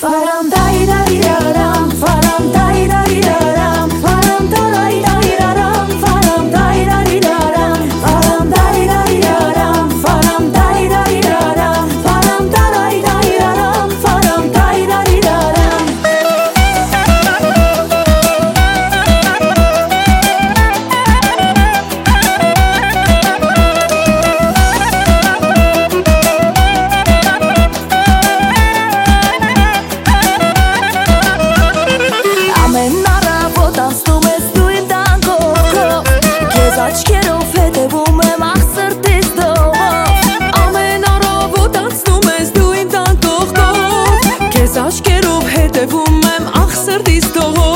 Faram dai dai daram, faram dai dai daram, faram dai dai daram, faram dai dai daram, faram dai dai daram, faram dai dai daram, faram dai dai daram, faram dai dai daram. Աչքերով հետևում եմ ախ սրտիս դողով Ամեն առավոտ անցնում ես դու իմ տան կողքով Քեզ աչքերով հետևում եմ ախ սրտիս դողով